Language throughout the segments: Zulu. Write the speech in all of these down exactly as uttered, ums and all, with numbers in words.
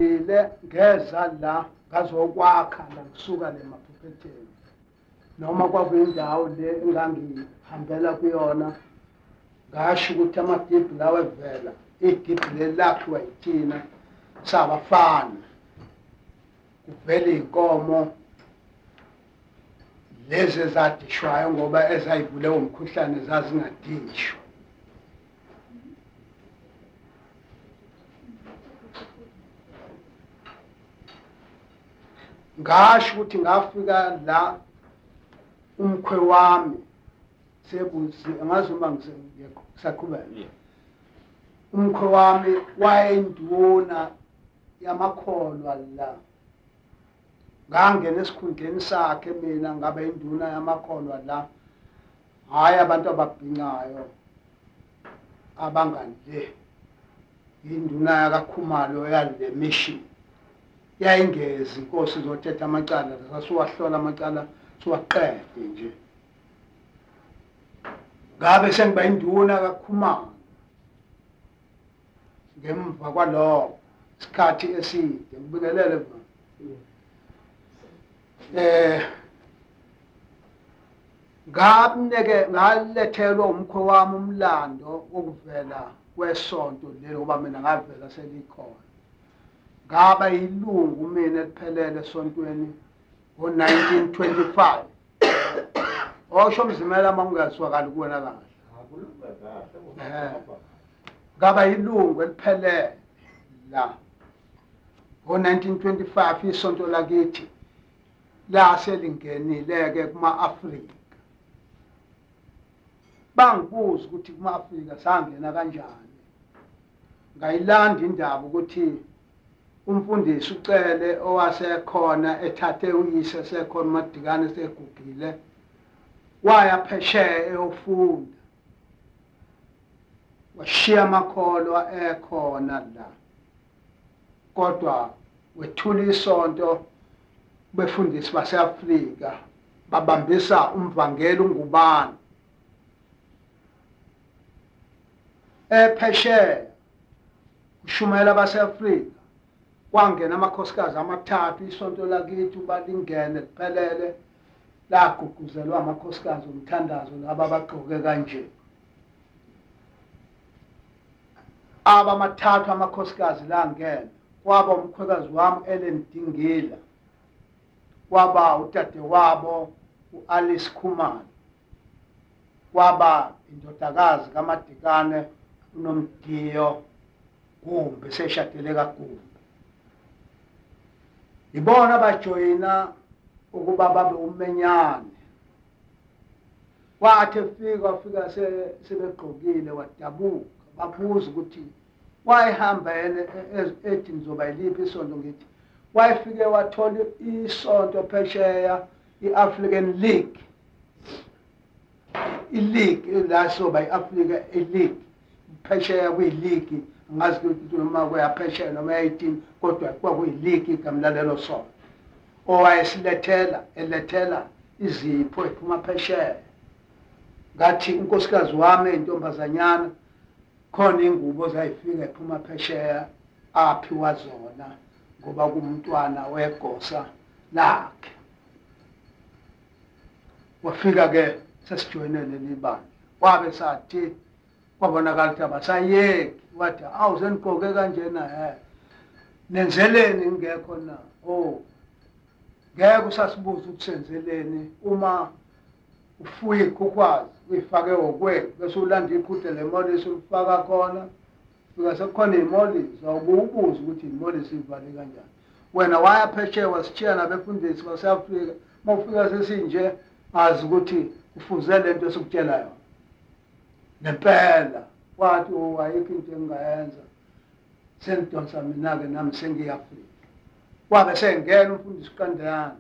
ile ngeza la ngazokwakha la kusuka le maphuphetheni noma kwakuyindawo le engangihambela kuyona ngasho ukuthi amadibhi lawo evela idibhi lelakhiwa yithina sabafana kuvela inkomo lezi ezadishwayo ngoba ezayivule umkhuhlane zazingadishwa ngasho ukuthi ngafika la umkhwe wami sebuzi angazi uma ngisaqhubeka umkhwe wami wayenduna yamakholwa la ngangena esikhundleni sakhe mina ngabe induna yamakholwa la hayi abantu ababhincayo abanganje induna yakaKhumalo yale mission yayingezi inkosi izothetha amacala sasuwahlola amacala siwaqede nje ngabe sengiba induna kaKhumalo ngemva kwalokho isikhathi eside ngibikelele eh ngabneke ngalethelwa umkhwe wami umlando okuvela kwesonto lelo ngoba mina ngavela selikhona ngaba yilungu mina eliphelele esontweni ngo nineteen twenty-five osho mzimela mangazwakala kuwena kahle ngaba yilungu eliphelele la ngo nineteen twenty-five isonto lakithi la selingenile-ke kuma-Afrika bangibuza ukuthi kuma-Afrika sangena kanjani ngayilanda indaba ukuthi umfundisi ucele owasekhona ethathe uyise sekhona uMadikane segugile waya phesheya eyofunda washiya amakholwa ekhona la kodwa wethula isonto befundisi base-Afrika babambisa umvangeli ungubani ephesheya ushumela base-Afrika kwangena amakhosikazi amathathu isonto lakithi balingene liphelele laguguzelwa amakhosikazi omthandazo laba bagqoke kanje aba mathathu amakhosikazi la ngene kwaba umkhwekazi wami Ellen Dingila kwaba utade wabo uAlice Khumalo kwaba indodakazi kaMadikane uNomdiyo Gumbe seshadele kaGumbe ibona bajoyina ukuba babe umenyane wathi efika wafika sebegqokile wadabuka babuza ukuthi wayehamba yena ethi nizoba yiliphi isonto ngithi wayefike wathola isonto phesheya i-African League i-league la soba i-Africa i-league phesheya kuyi-league ngazi ukuthi noma kuyaphesheya noma eighteen kodwa kwakuyi-league igama lalelo sonto owayesilethela elethela izipho ephuma phesheya ngathi unkosikazi wami intombazanyana khona ingubo zayifika ephuma phesheya aphiwa zona ngoba kumntwana wegosa lakhe wafika ke sesijoyinele libandla wabe sathi kwabonakala ukuthi abasayeki wathi awu senigqoke kanjena he nenzeleni ngekho na oh ngeke usasibuza ukuthi senzeleni uma ufuye ikhukhwazi uyifake okwe bese ulanda iqhude lemoli esulifaka khona fika sekukhona imoli zawubuza ukuthi imoli sivale kanjani wena waya phesheya wasitshiya nabefundisi base-Afrika mawufika sesinje azi ukuthi ufuze lento esukutshela yona nempela wathi ayikho into engayenza sengidonsa mina-ke nami sengiyi-Afrika wabe sengena umfundisi uQandeyana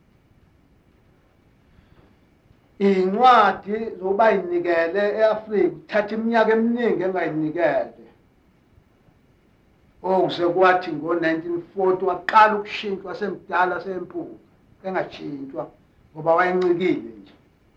incwadi zoba yinikele e-Afrika thatha iminyaka eminingi engayinikele okuze kwathi ngo nineteen forty waqala ukushintshwa semdala sempuku engashintshwa ngoba wayencikile nje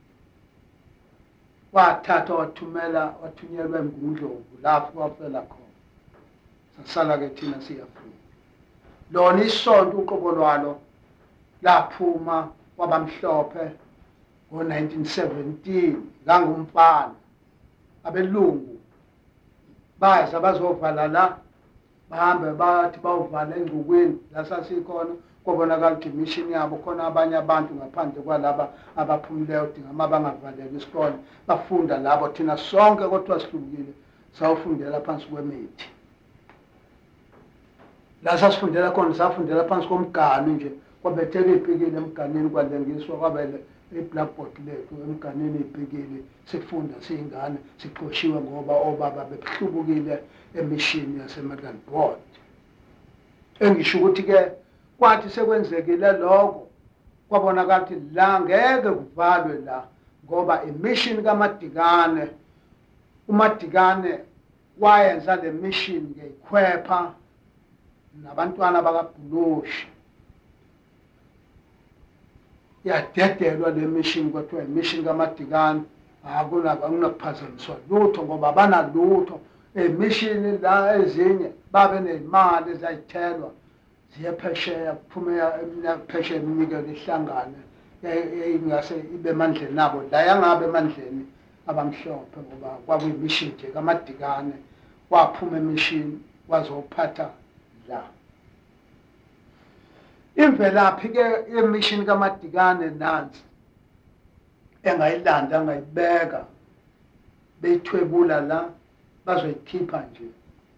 wathatha wathumela wathunyelwa eMgungundlovu lapho wafela khona sasala ke thina siyi-Afrika lona isonto uqobo lwalo laphuma kwabamhlophe ngo nineteen seventeen ngangumfana abelungu baza bazovala la bahambe bathi bawuvala engcukwini la sasikhona kubonakala ukuthi mission yabo khona abanye abantu ngaphandle kwalaba abaphumuleyo dinga uma bangavaleli isikole bafunda labo thina sonke kodwa sihlukile sawufundela phansi kwemithi la sasifundela khona safundela phansi komganu nje kwabetheka ipikile emganini kwalengiswa kwabele i-blackboard lethu emganini ipikile sifunda siyingane siqoshiwe ngoba obaba behlubukile emishini yaseMedland Board engisho ukuthi ke kwathi sekwenzekile lokho kwabonakala ukuthi la ngeke kuvalwe la ngoba imission kaMadikane uMadikane wayenza le mission ngeyikhwepha nabantwana bakaBhuloshi yadedelwa le mission kwathiwa imission kaMadikane akuna akunakuphazamiswa lutho ngoba banalutho emission la ezinye babe nemali ezayithelwa ziyaphesheya kuphumela phesheya iminikelo ihlangane ingase ibe mandleni nabo la yangabe mandleni abamhlophe ngoba kwakuyimission nje kaMadikane waphuma emission wazophatha la imvelaphi ke emission kaMadikane nansi engayilanda angayibeka beyithwebula la bazoyikhipha nje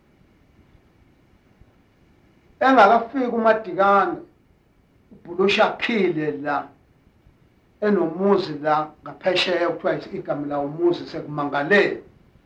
engakafiki uMadikane uBhuloshi aphile la enomuzi la ngaphesheya kuthiwa igama la umuzi sekumangalele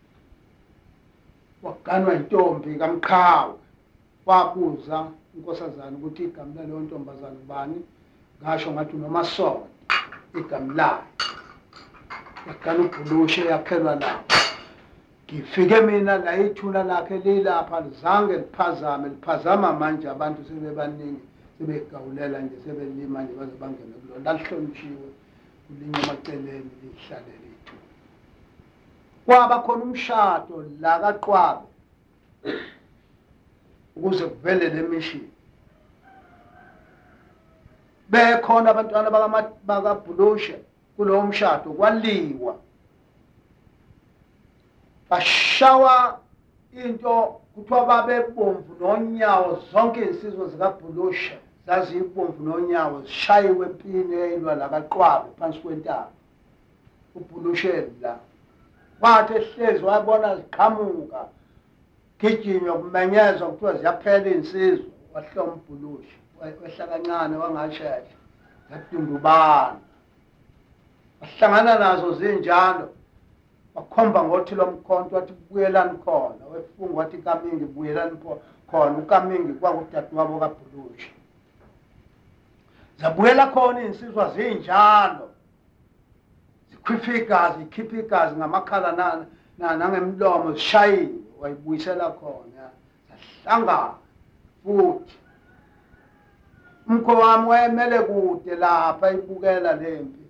waganwa intombi kaMqhawe wabuza inkosazana ukuthi igama laleyo ntombazana ubani ngasho ngathi uNomasonto igama layo yakana uBhuloshi yakhelwa la ngifike mina la ithuna lakhe lilapha lizange liphazame liphazama manje abantu sebebaningi sebegawulela nje sebelima nje baze bangene kulona lalihlonitshiwe kulinye emaceleni lihlale lethu kwaba khona umshado la kaQwabe ukuze kuvele le mission bekhona abantwana bakaBhuloshi kulowo mshado kwaliwa bashawa into kuthiwa babebomvu nonyawo zonke insizwa zikaBhuloshi zazibomvu nonyawo zishayiwe empini eyilwa la kaQwabe phansi kwentaba uBhuloshi la wathi ehlezi wabona ziqhamuka gijinywa kumenyezwa kuthiwa ziyaphela insizwa wahloma uBhuloshi wehla kancane wangashesha zadundubana wahlangana nazo zinjalo wakhomba ngothi lo mkhonto wathi buyelani khona wefunga wathi kamingi buyelani khona ukamingi kwakudadewabo kaBhuloshi zabuyela khona insizwa zinjalo zikhipha igazi ikhipha igazi ngamakhala na nangemlomo zishayiwe wayibuyisela khona zahlangana futhi umkho wami wayemele kude lapha ibukela lempi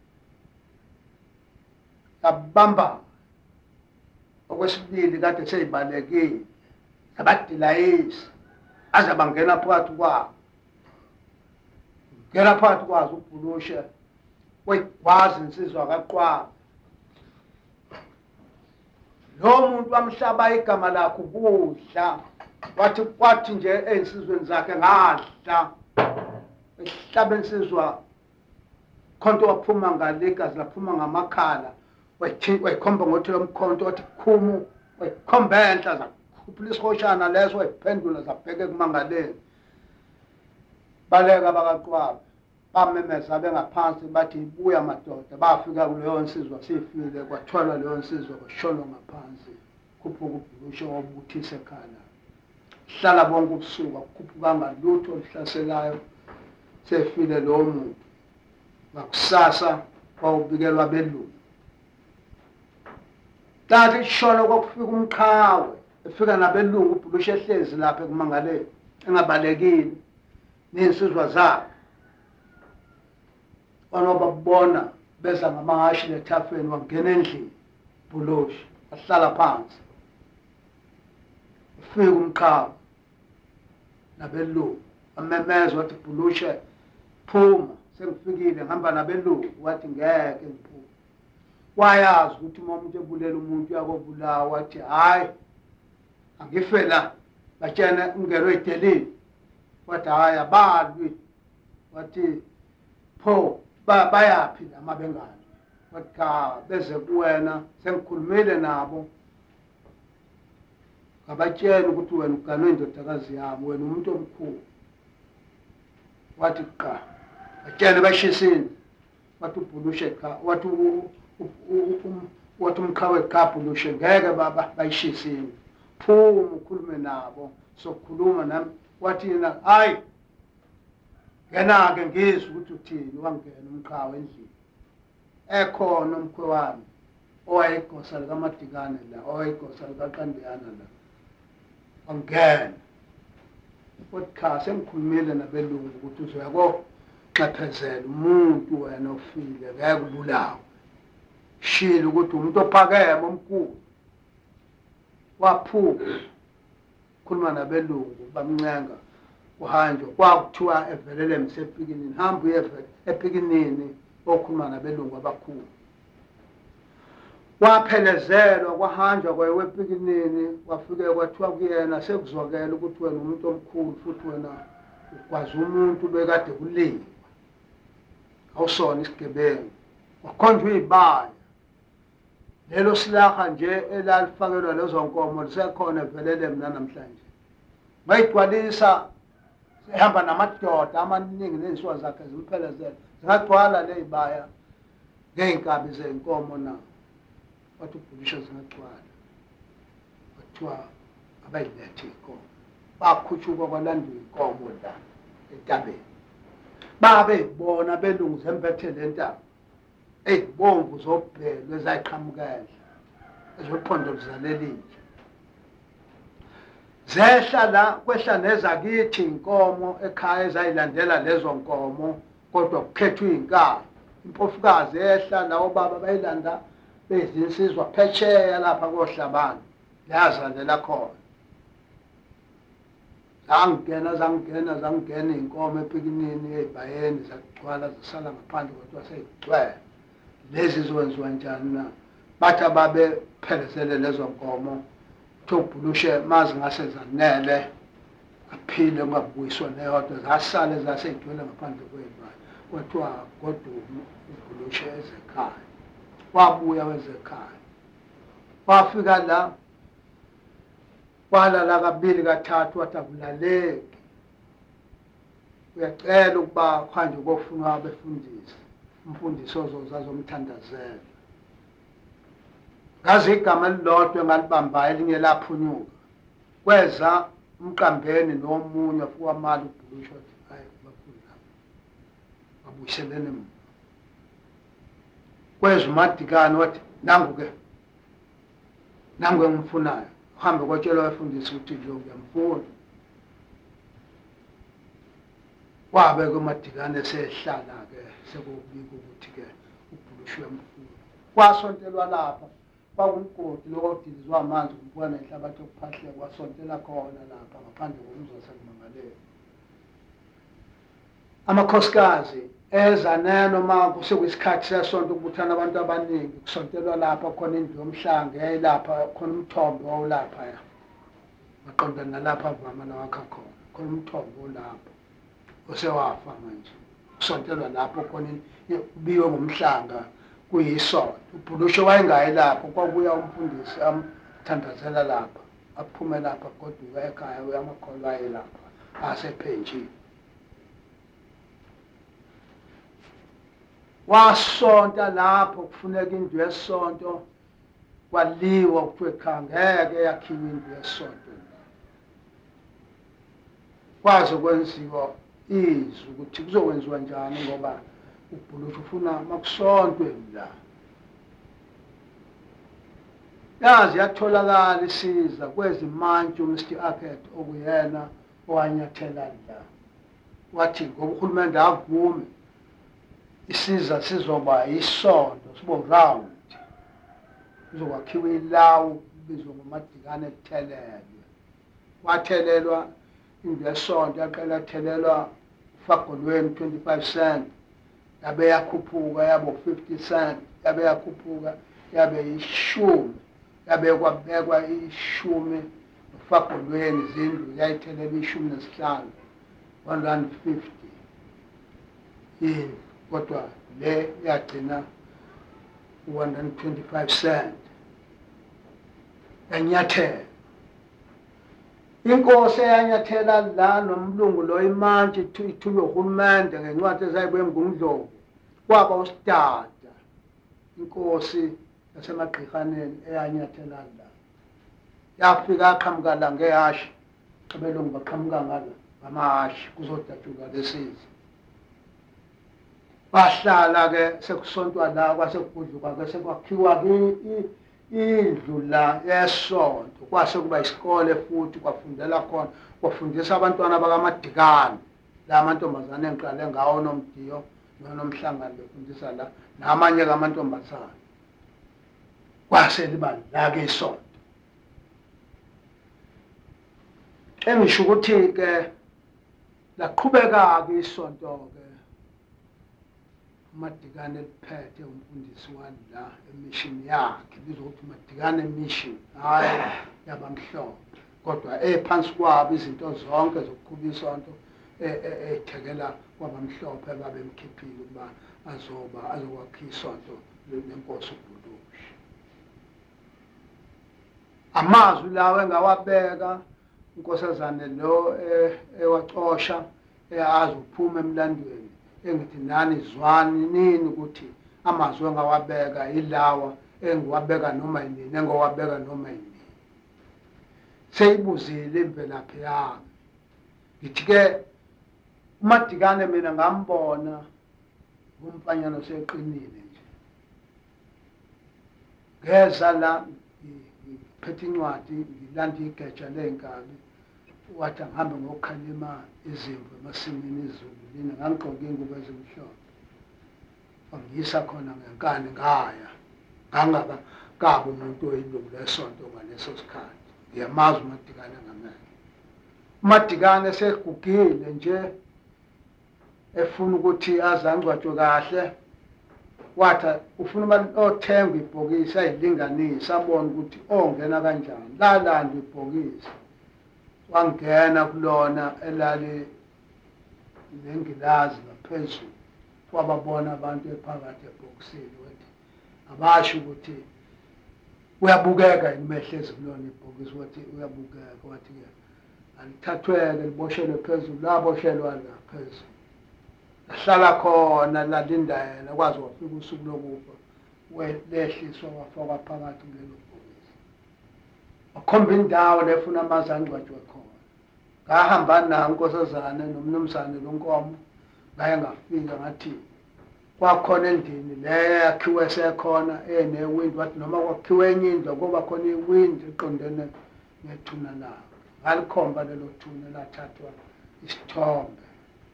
abamba okwesibili kade seyibalekile abadilayisi aze bangena phakathi kwabo ngena phakathi kwazo uBhuloshi wayikwazi insizwa kaQwabe lo muntu wamhlaba igama lakhe ukudla wathi kwathi nje einsizweni zakhe ngadla ehlaba insizwa khonto waphuma ngalegazi laphuma ngamakhala wayikhomba ngothi lo mkhonto wathi khumu wayikhomba enhla zakhuphula isihoshana leso wayiphendula zabheke kumangaleni baleka bakaQwabe bamemeza bengaphansi bathi ibuya madoda bafika kuleyo nsizwa sifile kwathwala leyo nsizwa kwashona ngaphansi khuphuka uBhuloshi wabuthisa ekhaya hlala bonke ubusuku akukhuphuka ngalutho olihlaselayo sefile lo muntu ngakusasa kwawubikelwa belungu kanti ishona kwakufika umqhawe efika nabelungu uBhuloshi ehlezi lapha kumangaleni engabalekile nensizwa zakhe onobabona beza ngamahashi lethafeni wangena endlini uBhuloshi wahlala phansi ufika umqhawe nabelungu amemeza wathi Bhulushe phuma sengifikile ngihamba nabelungu wathi ngeke ngiphume wayazi ukuthi uma umuntu ebulela umuntu yakobulawa wathi hayi angife la batshena ungelwe idelini wathi hayi abalwi wathi pho bayaphila ama bengani wathi cha beze kuwena sengikhulumile nabo ngabatshela ukuthi wena uganwe indodakazi yami wena umuntu omkhulu wathi cha batshele bashisini wathi uBhulushe cha wathi wathi umqhawe cha Bhulushe ngeke baba bayishisini phuma ukhulume nabo sokhuluma nami wathi yena hayi ngena ke ngizwe ukuthi uthini wangena umqhawe endlini ekhona umkhwe wami owayegosa likaMadikane la owayegosa likaQandiyana la wangena wathi cha sengikhulumile nabelungu ukuthi uzoyako xaphezela umuntu wena ofile ngeke ubulawa shilo ukuthi umuntu ophakeme omkhulu waphuka khuluma nabelungu bamncenga uhanjwe kwakuthiwa evelele emsepikinini hamba uye epikinini okhuluma nabelungu abakhulu waphelezelwa kwahanjwa kwaye epikinini wafike kwathiwa kuyena sekuzwakela ukuthi wena umuntu omkhulu futhi wena ukwazi umuntu bekade kuliwa awusona isigebengu wakhonjwa izibaya lelo silaha nje elalifakelwa lezo nkomo lisekhona evelele mina namhlanje bayigcwalisa ehamba namadoda amaningi nezinsuku zakhe zimphelezela zingagcwala lezibaya ngeenkabi zenkomo na wathi uBhulushe zingagcwala wathiwa abayilethe inkomo bakhutshuka kwalandwa inkomo la entabeni babe bona belungu zempethe lentaba eyibomvu zobhelwe zayiqhamukela ezophondo lizalelinje zehla la kwehla nezakithi inkomo ekhaya ezayilandela lezo nkomo kodwa kukhethwa izinkani impofukazi ehla lawo baba bayilanda bezinsizwa phetsheya lapha kohlabani yazalela khona zangena zangena zangena inkomo epikinini ebayeni zagcwala zisala ngaphandle kodwa seyigcwele lezi zwenziwa njani na bathi babe phelezele lezo nkomo uBhulushe mazi ngase zanele aphile ngabuyiswa neyodwa zasale zaseyigcwele ngaphandle kwezibaya kwathiwa kodwa uBhulushe ezekhaya wabuya wezekhaya wafika la walala kabili kathathu wathi akulaleki uyacela ukuba khanje kofunwa abefundisi umfundisi ozozazomthandazela ngazi igama elilodwa engalibamba elinye laphunyuka kweza umqambeni nomunye fuwa mali uBhulushe wathi hayi bafuna abuyiselene mina kweza uMadikane wathi nangu ke nangu engimfunayo uhambe kwatshela abafundisi ukuthi nje ngiyamfuna wabe kuMadikane sehlala ke sekubika ukuthi ke uBhulushe uyamfuna kwasontelwa lapha bakumgodi lokudilizwa amanzi kubuka nenhlabathi okuphahleka kwasontela khona lapha ngaphandle komzosa kumangalela amakhosikazi eza neno ma kusekwisikhathi sesonto ukubuthana abantu abaningi kusontelwa lapha khona indlu yomhlange yayilapha khona umthombo owulapha ya maqondana nalapha avama nawakha khona khona umthombo olapha osewafa manje kusontelwa lapho khona ubiwe ngomhlanga kuyisonto uBhulushe wayengayi lapho kwabuya umfundisi amthandazela lapha aphume lapha kodwa ekhaya uyamakholwa ayelapha asephenjini wasonta lapho kufuneka indlu yesonto kwaliwa kuthiwe cha ngeke yakhiwe indlu yesonto kwaze kwenziwa izwi ukuthi kuzokwenziwa njani ngoba uBhulushe ufuna makusontwe la yazi yatholakala isiza kwezimantshi uMister Arquette okuyena owanyathela la wathi ngoba uhulumende avume isiza sizoba isonto sibo round kuzokwakhiwa ilawu bizwa ngoMadikane lithelelwe wathelelwa indesonto yaqala thelelwa ufagolweni twenty-five cent yabe yakhuphuka yabo fifty cent yabe yakhuphuka yabe ishumi yabe kwabekwa ishumi ufagolweni izindlu yayithelela ishumi nesihlanu one rand fifty yini kodwa le yagcina one rand twenty-five cent yanyathela inkosi eyanyathela la nomlungu lo imantshi ithunywe uhulumende ngencwadi ezayibuye ngumdlovu kwaba usidada inkosi yasemagqihaneni eyanyathela la yafika aqhamuka la ngehashi abelungu baqhamuka ngala ngamahashi kuzodatshuka lesizi bahlala ke sekusontwa la kwasekugudluka ke sekwakhiwa indlu la yesonto kwase kuba isikole futhi kwafundela khona kwafundisa abantwana bakaMadikane la amantombazane engiqale ngawo nomdiyo nonomhlangano befundisa la namanye kamantombazane kwase liba la ke isonto engisho ukuthi ke laqhubeka ke isonto ke Madikane liphethe umfundisi wani la emission yakhe bizokuthi Madikane mission hayi yabamhlophe kodwa ephansi kwabo izinto zonke zokuqhuba isonto ethekela kwabamhlophe babemkhiphile ukuba azoba azokwakha isonto lenkosi uBhulushi amazwi lawo engawabeka inkosazane lo ewacosha eyazi uphuma emlandweni engithi nani zwani nini ukuthi amazwi engawabeka ilawa engiwabeka noma yini engowabeka noma yini seyibuzile imvelaphi yami ngithi ke uMadikane mina ngambona umfanyana seqinile nje ngeza la ngiphethe incwadi ngilanda igeja lenkabi wathi ngihambe ngokhalima izimvu emasimini izulu lina ngangigqoke ingubo ezimhlophe wangiyisa khona ngenkani ngaya ngangaba kabi umuntu oyilungu lesonto ngaleso sikhathi ngiyamazi uMadikane ngamehlo uMadikane segugile nje efuna ukuthi azangcwatshwe kahle wathi ufuna othenga ibhokisi ayilinganisa abone ukuthi ongena kanjani lalanda ibhokisi wangena kulona elali nengilazi ngaphezulu wababona abantu ephakathi ebhokisini wathi abasho ukuthi uyabukeka imehlezi kulona ibhokisi wathi uyabukeka wathi ke alithathweke liboshelwe phezulu laboshelwa la phezulu ahlala khona lalinda yena kwazi wafika usuku lokufa welehliswa wafakwa phakathi kulelo bhokisi akhomba indawo lefuna amazi angcwatshwe khona ngahamba nayo inkosazane nomnumzane lonkomo ngaye ngafika ngathi kwakhona endini le yakhiwe sekhona enewindi wathi noma kwakhiwe enye indlu kuba khona iwindi eqondene nethuna lawo ngalikhomba lelo thuna lathathwa isithombe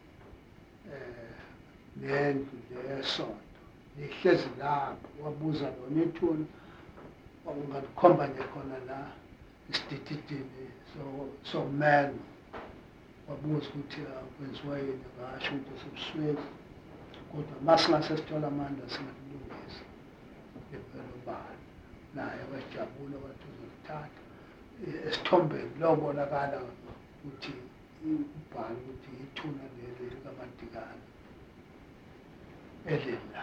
lendlu lesonto lihlezi lapho wabuza lona ithuna ungalikhomba nje khona la isidididini so so man wabuza ukuthi kwenziwa yini ngasho ukuthi sebuswele kodwa masingase sithola amandla singalungisa lempela bani naye wajabula wathi uzolithatha esithombeni lobonakala ukuthi ubhali ukuthi ithuna leli likaMadikane elela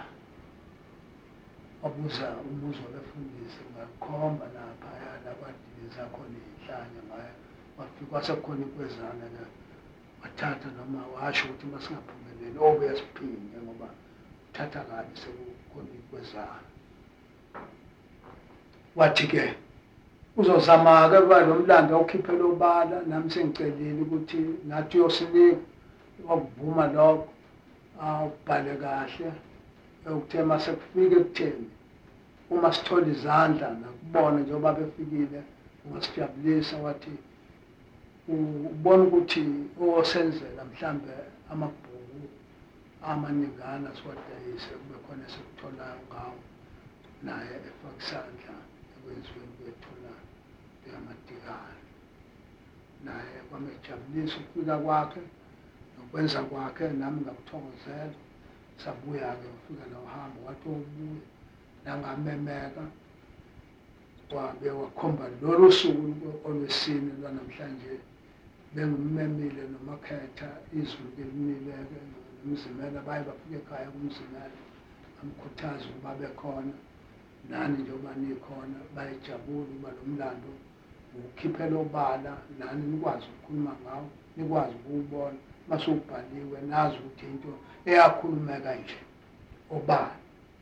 wabuza umbuzo wabefundisi ngakhomba lapha labadiliza khona inhlanya ngayo wafika wasekhona inkwezana la wathatha noma washo ukuthi masingaphumeleli obe yasiphinde ngoba uthatha kabi sekukhona inkwezana wathi ke uzozama ke kuba nomlando okhiphela obala nami sengicelile ukuthi nathi uyosinika wakuvuma lokho awubhale kahle ukuthema sekufike ekutheni uma sithola izandla nakubona njengoba befikile ungasijabulisa wathi ubona ukuthi osenzela mhlambe amabhuku amaningana siwadayise kube khona sekuthola ngawo naye efaka isandla ekwenziweni kwethuna yaMadikane naye kwamejabulisa ukufika kwakhe nokwenza kwakhe, nami ngakuthokozela. Sabuya-ke ufika nohambo wathi ubuye nangamemeka, wabe wakhomba lolu suku olwesine lwanamhlanje bengummemile noMakhetha izulu kelinile-ke nomzimela baye bafike ekhaya kumzimela, amkhuthaza ukuba bekhona nani njengoba nikhona bayejabula ukuba lo mlando ukukhiphela obala nani nikwazi ukukhuluma ngawo, nikwazi ukuwubona masubhaliwe, nazi ukuthi into eyakhulumeka nje obala.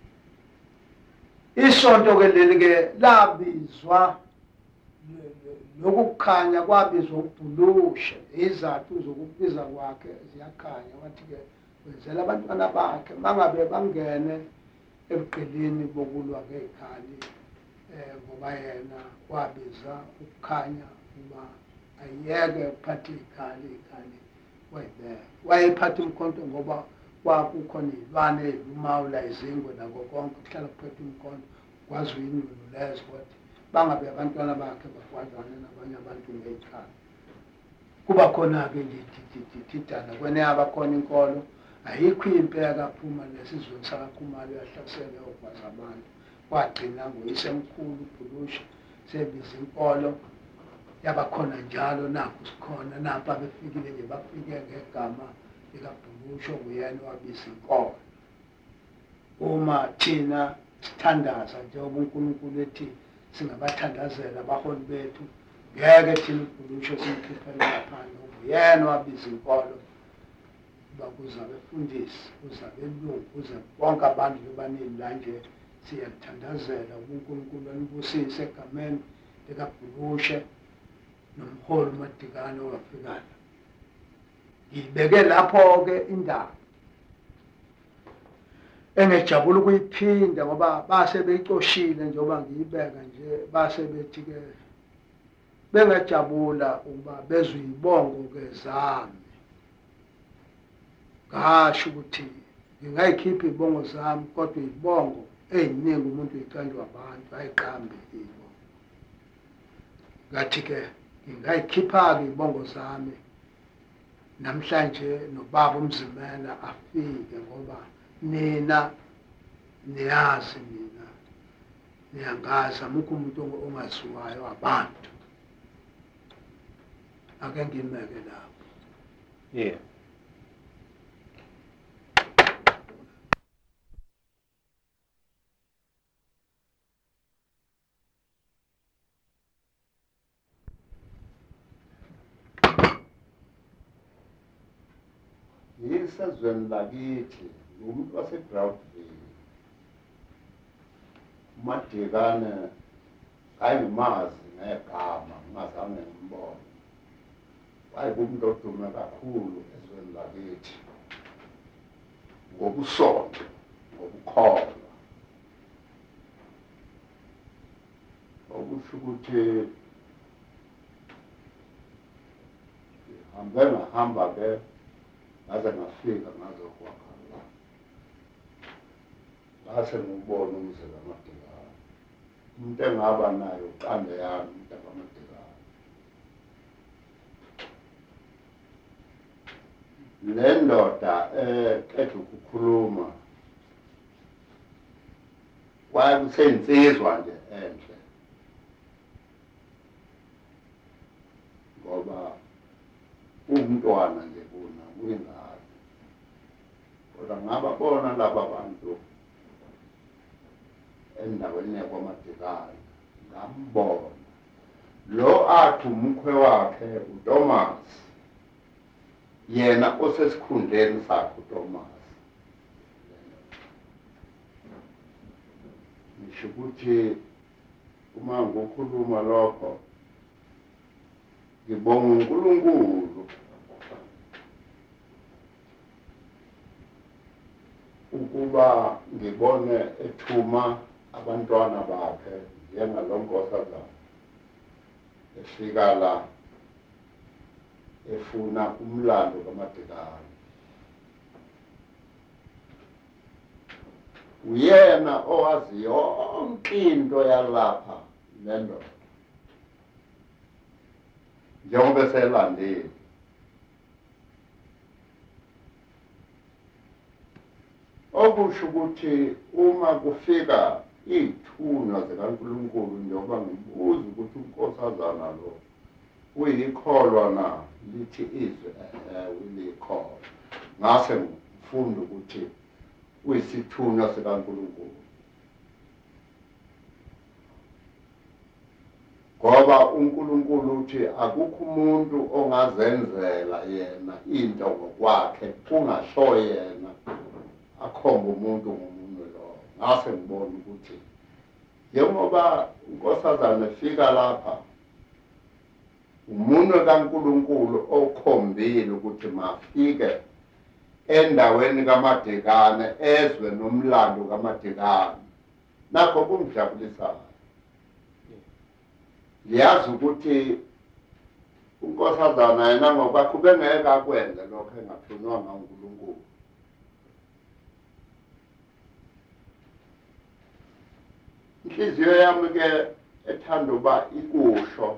Isonto-ke leli-ke labizwa lokukhanya, kwabizwa ukubhulusha. Izathu zokubiza kwakhe ziyakhanya, wathi-ke wenzela abantwana bakhe mangabe bangene ebuqilini bokulwa ngey'khali, um ngoba yena wabiza ukukhanya ukuba ayeke ukuphatha iy'khali, iy'khali wayibeka. Wayephatha umkhonto ngoba kwakukhona iy'lwane ey'lumawula izingwe nako konke, kuhlala kuphethe umkhonto, kwaziwa iy'nunu lezo ukuthi bangabe abantwana bakhe bagwadlane nabanye abantu ngey'khali. Kuba khona-ke nje thidana kwene yabakhona inkolo, ayikho impi eyakaphuma lesizweni sakaKhumalo yahlasela yogwaza abantu. Kwagcina ngoyisemkhulu uBhulusha sebiza inkolo, yabakhona njalo nakho sikhona, napha befikile nje bafike ngegama likaBhulusha okuyena wabiza inkolo. Uma thina sithandaza njengoba uNkulunkulu ethi singabathandazela abaholi bethu, ngeke thina uBhulusha simkhiphele ngaphandle, uyena wabiza inkolo uba kuza befundisi, kuza belungu, kuze bonke abantu bebaningi la nje siyalithandazela uNkulunkulu alibusise egameni likaBhulusha nomholi uMadikane owafikana. Ngibeke lapho-ke indaba engejabula ukuyiphinda ngoba base beyicoshile njengoba ngiyibeka nje, base bethi-ke bengajabula ukuba bezwe iy'bongo-ke zami. Ngasho ukuthi ngingayikhipha iy'bongo zami, kodwa iy'bongo ey'ningi umuntu uy'canjwa abantu ayiqambe iy'bongo. Ngathi-ke ngingayikhipha-ke iy'bongo zami namhlanje nobaba uMzimela afike, ngoba nina niyazi, mina niyangazi, amukho umuntu ongaziwayo abantu. Ake ngimeke lapho. Yeah. Yisezweni lakithi ngumuntu waseGroundville, uMadikane ayingimazi ngegama, ngingazange ngimbone. Wayekumuntu odume kakhulu ezweni lakithi ngobusonto, ngobukholwa, okusho ukuthi hambe ngahamba-ke ngaze ngafika ngaze kwakha la. Ngase ngibona umzela kaMadikane, umuntu engaba naye uqande yami umuntu kaMadikane. Le ndoda eqeda ukukhuluma wayekuseyinsizwa nje enhle, ngoba umntwana nje kuna kuyingane, kodwa ngababona laba bantu endaweni yakwaMadikane, ngambona lo athi umkhwe wakhe uThomas, yena osesikhundleni sakhe uThomas. Ngisho ukuthi uma ngokhuluma lokho ngibonga uNkulunkulu ukuba ngibone ethuma abantwana bakhe njengalonkosazana efika la efuna umlando kaMadikane. Uyena owazi yonke into yalapha le ndoda. njengoba selandile okusho ukuthi uma kufika ithunywa zikaNkulunkulu njengoba ngibuza ukuthi unkosazana lo uyikholwa na lithi izwe ulikholwa ngase ngifunda ukuthi uyisithunywa sikaNkulunkulu ngoba uNkulunkulu uthi akukho umuntu ongazenzela yena into ngokwakhe kungasho yena akhomba umuntu ngomunye lo ngase ngibona ukuthi njengoba unkosazana efika lapha umunwe kaNkulunkulu okhombile ukuthi mafike endaweni kaMadekane ezwe nomlando kaMadekane nakho kungijabulisayo liyazi ukuthi unkosazana yena ngokwakhe ubengeke akwenze lokho engathunywanga uNkulunkulu inhliziyo yami ke ethanda uba ikusho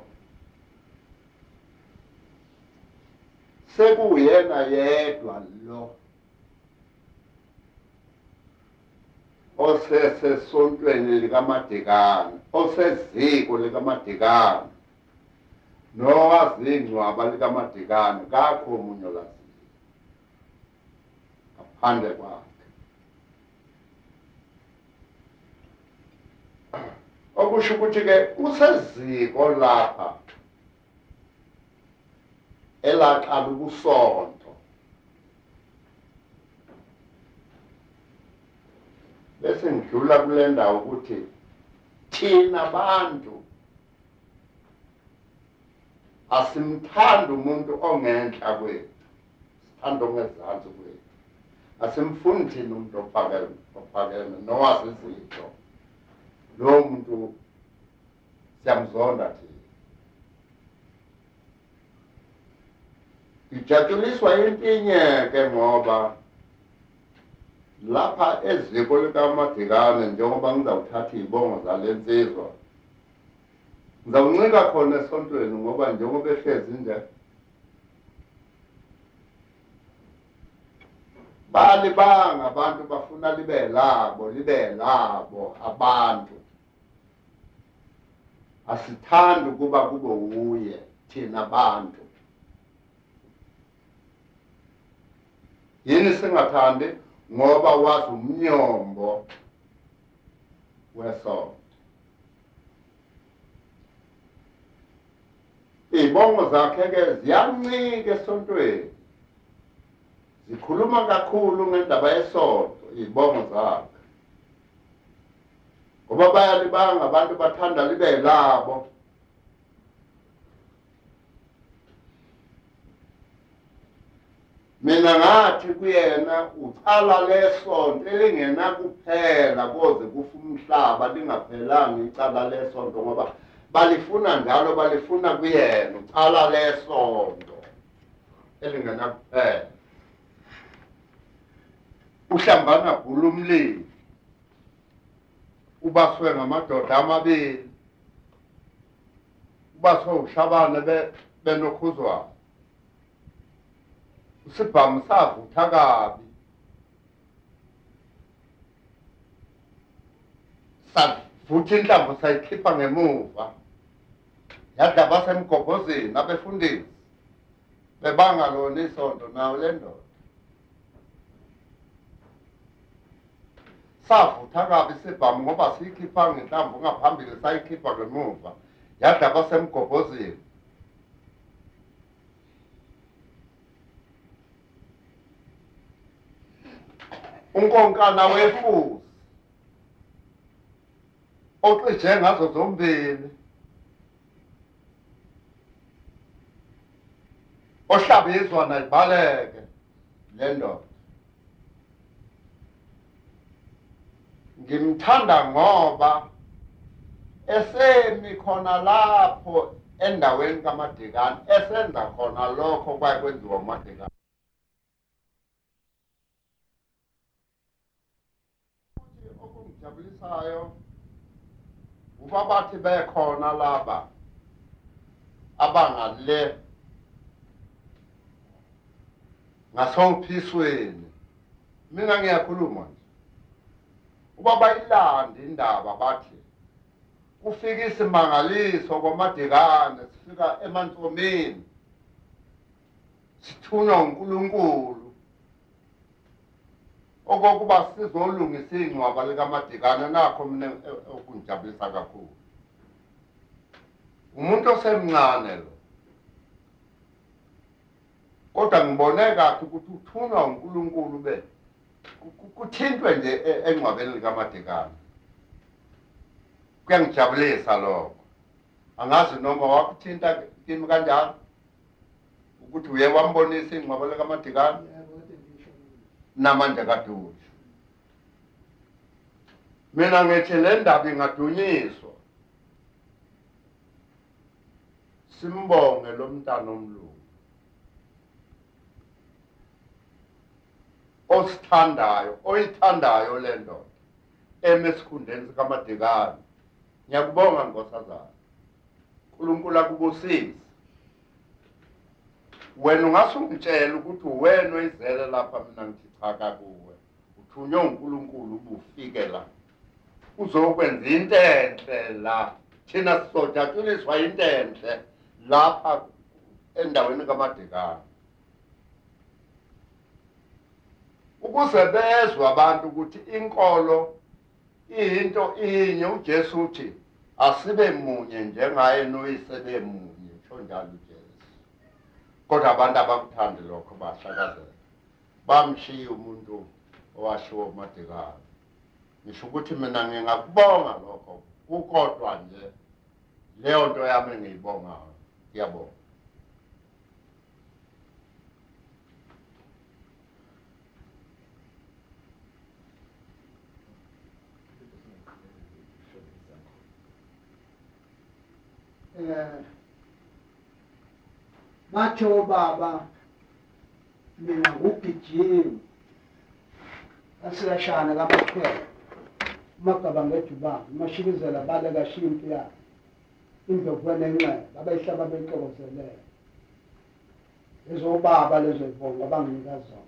sekuyena yedwa lo osesesontweni likaMadekane oseziko likaMadekane nowazingcwaba likaMadekane kakho omunye laziyo ngaphandle kwakhe okusho ukuthi-ke useziko lapha elaqala ubusonto bese ngidlula kule ndawo ukuthi thina bantu asimthanda umuntu ongenhla kwethu sithanda ongezansi kwethu asimfuni thina umuntu ophakeme ophakeme nowasizitho lo muntu siyamzonda thina ngijatshuliswa intinye-ke ngoba lapha eziko likaMadekane njengoba ngizawuthatha iy'bongo zale nsizwa ngizawuncika khona esontweni ngoba njengoba ehlezi nje balibanga abantu bafuna libe labo libe labo abantu asithandi ukuba kube wuye thina bantu yini singathandi ngoba wazi umnyombo wesonto iy'bongo zakhe-ke ziyancika esontweni zikhuluma kakhulu ngendaba yesonto iy'bongo zakhe ngoba bayalibanga abantu bathanda libe labo mina ngathi kuyena ucala lesonto elingenakuphela koze kufa umhlaba lingaphelanga icala lesonto ngoba balifuna njalo balifuna kuyena ucala lesonto elingenakuphela uhlambana bhula umlilo ubaswe ngamadoda amabili ubaswe ushabane benokhuzwayo usibhamu savutha kabi savutha inhlamvu sayikhipha ngemuva yadlaba semgobhozini abefundisi bebanga lona isonto nawo le ndoda savutha kabi isibhamu ngoba siyikhipha ngenhlamvu ngaphambili sayikhipha ngemuva yadlaba semgobhozini unkonkana wefusi ocije ngazo zombili ohlabizwa nayibaleke le ndoda ngimthanda ngoba esemi khona lapho endaweni kaMadekane esenza khona lokho kwakwenziwa uMadekane okungijabulisayo uba bathi bekhona laba abangale ngasophisweni mina ngiyakhuluma nje ubaba ilandi indaba bathi kufika isimangaliso kwaMadikane sifika eMantsomeni sithunywa uNkulunkulu okokuba sizolungisa ingcwaba likaMadikane nakho mina okungijabulisa kakhulu umuntu osemncane lo kodwa ngibone kahle ukuthi uthunywa uNkulunkulu be kuthintwe nje engcwabeni likaMadikane kuyangijabulisa lokho angazi noma wakuthinta kimi kanjani ukuthi uye wambonisa ingcwaba likaMadikane namanje kadusha mina ngithi le ndaba ingadunyiswa simbonge lo mntana omlungu osithandayo oyithandayo le ndoda emesikhundeni sikaMadikane ngiyakubonga nkosazana uNkulunkulu akubusise wena ungasungitshela ukuthi wena oyizele lapha mina ngithi cha kakuwe uthunywe uNkulunkulu ubufike la uzokwenza into enhle la thina sizojathuliswa into enhle lapha endaweni kaMadikane ukuze bezwe abantu ukuthi inkolo into inye uJesu uthi asibe munye njengaye noyise bemunye usho njalo uJesu kodwa abantu abakuthandi lokho bahlakazela bamshiya umuntu owashiwo uMadikane ngisho ukuthi mina ngingakubonga lokho ukodwa nje leyo nto yami ngiyibongayo ngiyabonga eh batho baba mina ngugijimi asilashana kaMaqhele magaba ngejuba mashikizela bale kashimpi ya indlovana enqele abayihlaba bentokozelele ezobaba lezo ibonga abanginika zona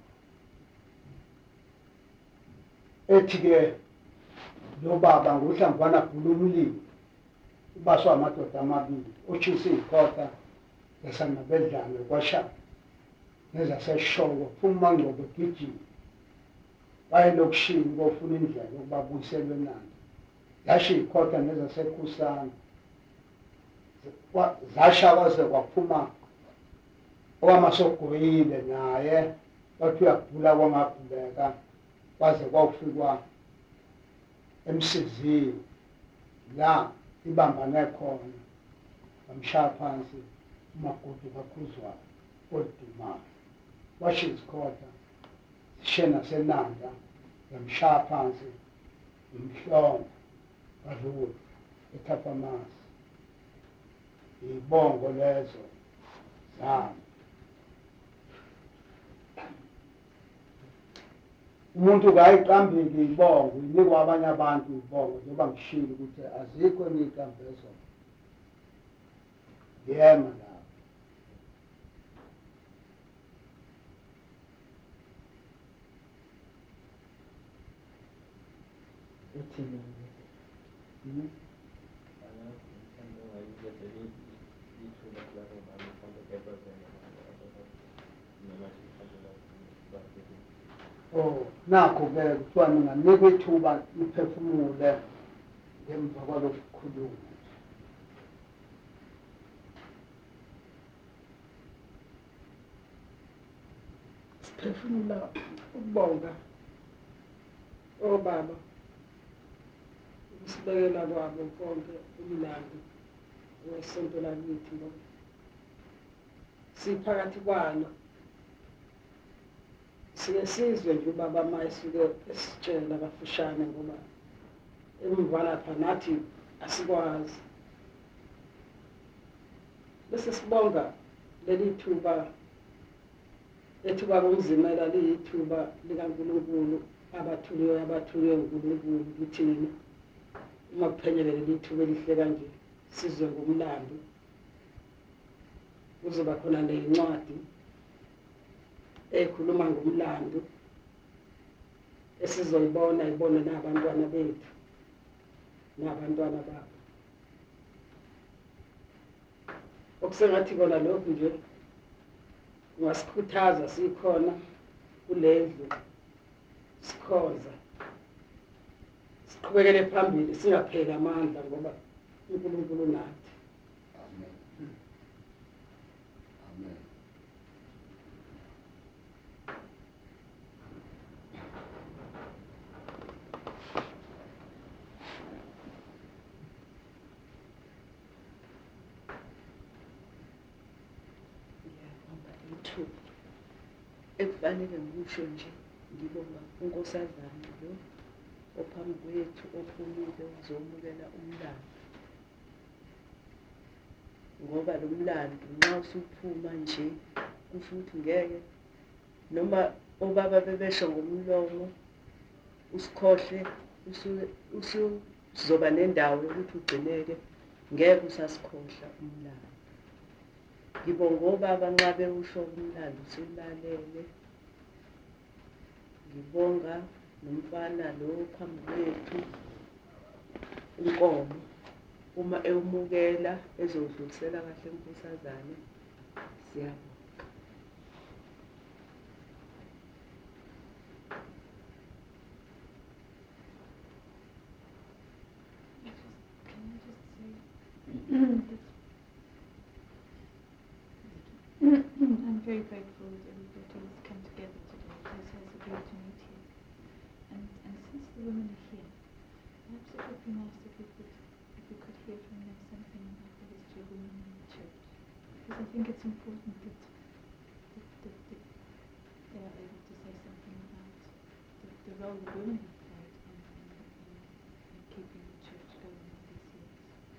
ethi ke lo baba nguhlambana khulumlimi ubaswa amadoda amabili otshisa ikhota esanabedlana kwasha nezaseshoko phuma ngqobo gijima baye lokushini kofuna indlela yokubabuyiselwe nani yasho ikhota nezasekhusana zasha kwaze kwaphuma owamasogoyile naye bathi uyagula kwangabhuleka kwaze kwawufikwa emsizini la ibambane khona bamshaya phansi umagudu kakhuzwayo odumayo washo izikhotha zishena senanda yamshaya phansi imhlongo kadlula ethatha amasi ibongo lezo zami umuntu kayiqambile ibongo inikwa abanye abantu ibongo njengoba ngishilo ukuthi azikho eniy'qambezo yema lapho oh nakho-ke kuthiwa ninganikwa ithuba liphefumule ngemva kwalokhu kukhuluma siphefumula ukubonga obaba ukusibekela kwabo konke umlando wesonto lakithi lo siphakathi kwalo sike sizwe nje ubaba mayisuke esitshela kafushane ngoba emva lapha nathi asikwazi bese sibonga leli thuba ethuba komzimela liyithuba likaNkulunkulu abathuliwe abathuliwe uNkulunkulu kuthina uma kuphenyelele lithuba elihle kanje sizwe ngomlando kuzoba khona nencwadi ekhuluma ngomlando esizoyibona ibone nabantwana bethu nabantwana babo. Okusengathi kona lokhu nje ngasikhuthaza sikhona kulendlu sikhoza siqhubekele phambili singapheli amandla ngoba uNkulunkulu nathi. Amen. Amen. Ekufanele ngikusho nje ngibonga unkosazana lo ophambi kwethu ophumile uzomukela umlando, ngoba lo mlando nxa usuphuma nje kusho ukuthi ngeke noma obaba bebesho ngomlomo usikhohle usuzoba nendawo yokuthi ugcineke, ngeke usasikhohla umlando. Ngibonga obaba nxa bewusho umlando siwulalele. Ngibonga nomfana lo phambi kwethu uNkomo uma ewumukela ezodlulisela kahle unkosazane. Siyabonga. I'm very grateful that everybody's come together today. This has a great to meet here. And, and since the women are here, perhaps it would be nice if we could, if we could hear from them something about the history of women in the church. Because I think it's important that, that, that, that they are able to say something about the, the role that women have played in, in, in, in keeping the church going all these years.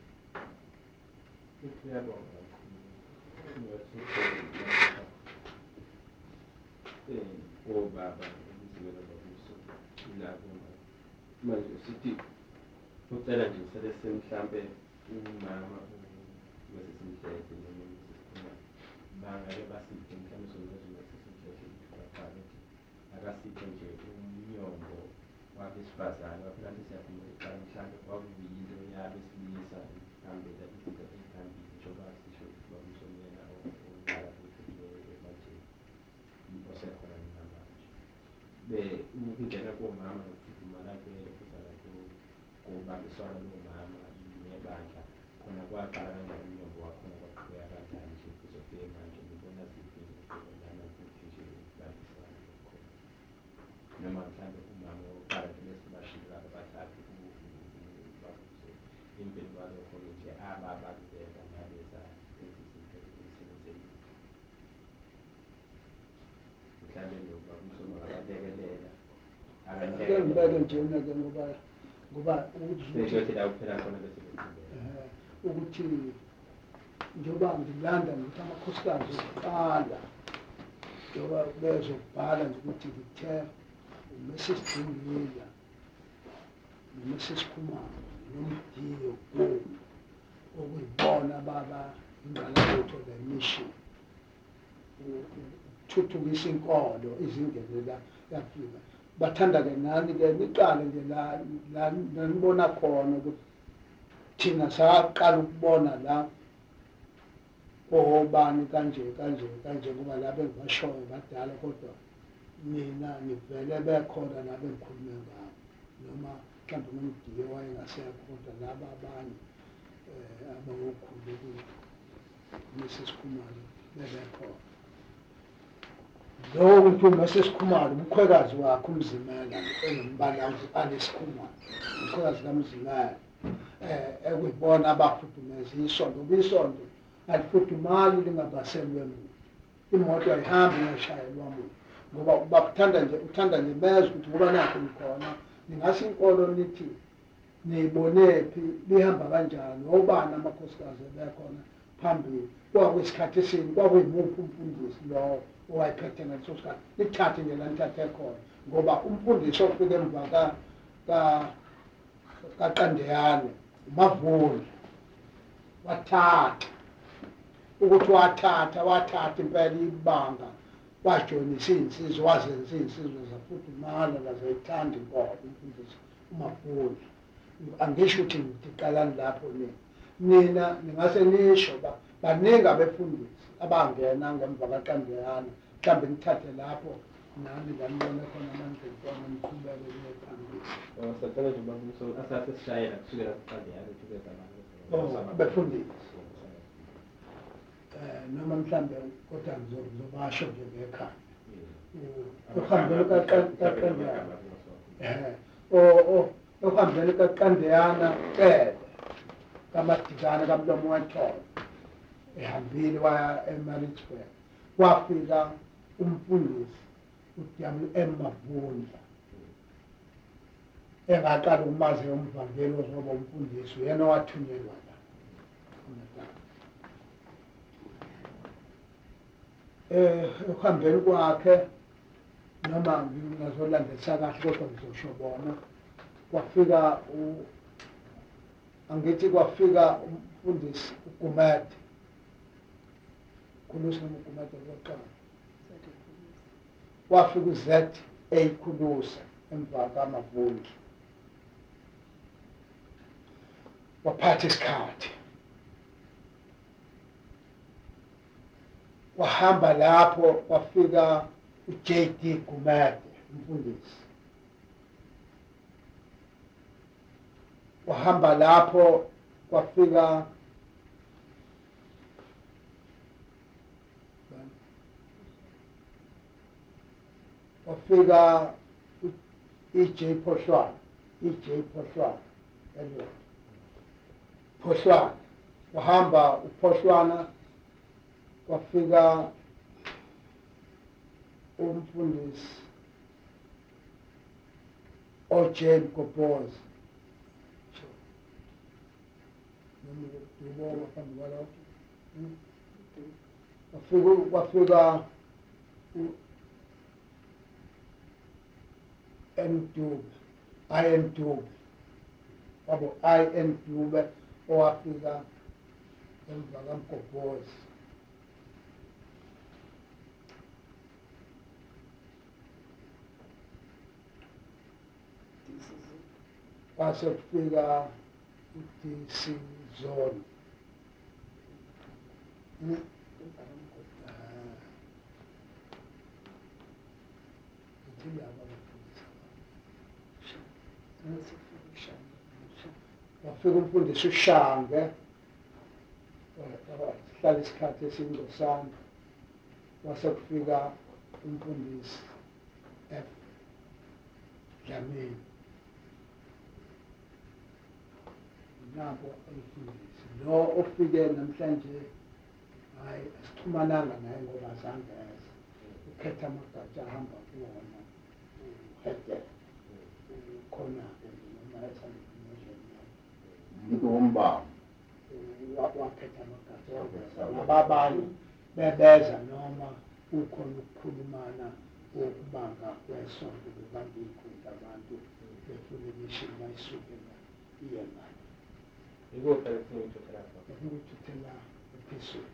obaba emizimela babuso ilabo manje sithi ucela nje sele semhlambe umama wesisimhleke noma wesikhuma bangake basiphe mhlambe sokuzenza wesisimhleke bakhala akasiphe nje umnyombo wabesifazane waphela siyafuna ukuthi mhlambe kwakuyinto yabesilisa mhlambe lapho ikambi njengoba sisho babuso yena oqala ukuthi manje iposekhona be ukungena komama nokufumana kwele kusala kubambiswana nomama nebandla khona kwaqala kanjani umnyombo wakhona kwaqhubeka kanjani nje kuzofika manje ngibona ziphi ukubonana ukuthi nje kubambiswana khona noma mhlawumbe umama oqala lesibashila abathathu babuze impilo balokho nje ababaleka ngaleza izinto ezisebenzile mhlawumbe nobabuso ngababekelela akangibeke njena ke ngoba ngoba ukuthi la kuphela khona bese ukuthi njengoba ngilanda ukuthi amakhosikazi okuqala njengoba bezobhala nje ukuthi ngithe uMissus Dingila noMissus Khumalo nomdiyo okuyibona baba ingqalabutho lemission ukuthuthukisa inkolo izingene la yafika bathanda ke nani ke niqale nje la la nibona khona ukuthi thina saqala ukubona la obani kanje kanje kanje kuba la bengibashoyo badala kodwa mina ngivele bekhona la bengikhulume ngabo noma mhlawumbe nomdiyo wayengasekho kodwa laba abanye abangokhulu Missus Khumalo bebekhona lo ukuthi uMissus Khumalo umkhwekazi wakhe uMzimela enombala alesikhumalo umkhwekazi kaMzimela eh ekuyibona abafudumeza isonto kwisonto alifudumali lingabaselwe muntu imoto ayihambi ngeshayelwa muntu ngoba bakuthanda nje uthanda nje meze ukuthi ngoba nakho nikhona ningasi inkolo nithi niyibonephi lihamba kanjani obani amakhosikazi bekhona phambili kwakwesikhathi esini kwakuyimuphi umfundisi lo owayephethe ngaleso sikhathi lithathe nje lanithathe khona ngoba umfundisi ofike emva ka ka kaQandeyane uMavuli wathatha ukuthi wathatha wathatha impela ibanga wajoyinisa iy'nsizwa wazenza iy'nsizwa zafudumala zazayithanda inkomo imfundiso uMabhuli. Angisho ukuthi ngiqalani lapho nina nina ningase nisho baningi abefundisi abangena ngemva kaQandeyana mhlawumbe nithathe lapho nami nganibona khona amandla enkona niqhubeke niye phambili. Sacela nje ubabumso asase sishayela kusukela kuQandeyana ethubeza abantu befundisi eh noma mhlambe kodwa ngizobasho nje ngekhaya uhambele kaQandeyana eh o o uhambele kaQandeyana cele kaMadikana kaMlomo weTholo ehambile waya eMaritzburg wafika umfundisi uDW M Mabhuli engaqala ukumazi umvangeli ozoba umfundisi uyena wathunyelwa la eh uhambeni kwakhe noma ngingazolandisa kahle kodwa ngizosho bona kwafika u angithi kwafika umfundisi uGumede Khulusi noma uGumede lokuqala wafika uZ A Khulusi emva kaMabhuli waphatha isikhathi wahamba lapho wafika uJ D Gumede umfundisi wahamba lapho kwafika wafika E.J. Phoshwana E.J. Phoshwana Elliot Phoshwana wahamba uPhoshwana wafika umfundisi O.J. Mgobhozi noma phambi kwalokho wafika wafika N Dube I N Dube wabo I N Dube owafika emva kaMgobhozi kwase kufika u-D C Zone wafika umfundisi uShange wahlala isikhathi esingosana wase kufika umfundisi F Dlamini nabo umfundisi lo ofike namhlanje hayi asixhumananga naye ngoba azange eze ukhetha amagatsha ahamba kuwona uhede khona noma umuntu wombamo wakhetha amagatsha nababanye bebeza noma ukhona ukukhulumana ukubanga kwesonto bebanga ikhunda abantu befuna imishini bayisukela iyena ikuphi esingithuthela khona ukuthuthela ephezulu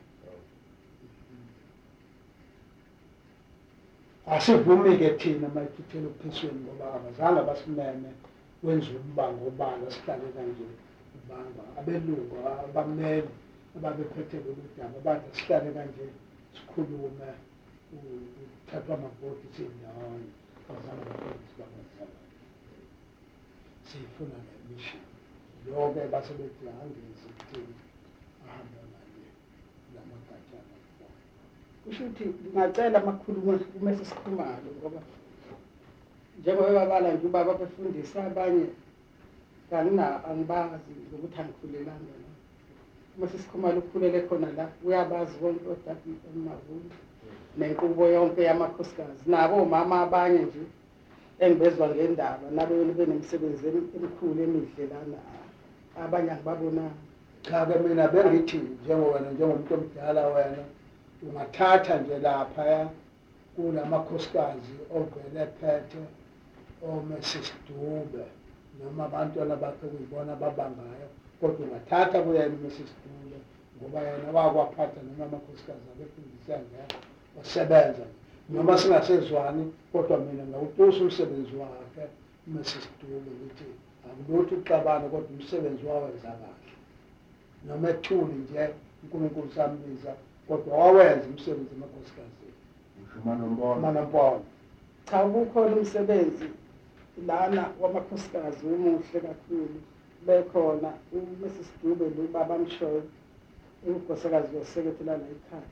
asivumi-ke thina mayithuthela ephezulu ngoba abazange basimeme wenza umbango obala sihlale kanje ubanga abelungu abameli ababephethe lolu daba bathi sihlale kanje sikhulume uthathwa amabhodi sindawonye bazange bafundisi bangazala siyifuna nemishini lo-ke basebethi angezi kuthini ahambe ngale lamagatsha kusho ukuthi ngingacela amakhuluma kumese sikhumalo ngoba njengoba babala nje ubaba befundisa abanye kanina angibazi ngokuthi angikhulelanga la kumese sikhumalo ukukhulele khona la uyabazi bonke odade eMavuni nenkqubo yonke yamakhosikazi nabo omama abanye nje engibezwa ngendaba nabo benemisebenzi emikhulu emihle lana abanye angibabonanga cha-ke mina bengithi njengowena njengomuntu omdala wena ungathatha nje laphaya kulamakhosikazi ovele phethe oMrs Dube noma abantwana bakhe kuyibona ababangayo kodwa ungathatha kuyena uMrs Dube ngoba yena wakwaphatha noma amakhosikazi abefundisa ngeke wasebenza noma singasezwani kodwa mina ngawutusa umsebenzi wakhe uMrs Dube ukuthi akulothi uxabana kodwa umsebenzi wawenza kahle noma ethuli nje uNkulunkulu sambiza kodwa wawenza umsebenzi amakhosikazi uManombolo cha ukukhona umsebenzi lana wamakhosikazi umuhle kakhulu bekhona uMrs Dube lo baba Mshoyo unkosikazi wesekethelana ekhaya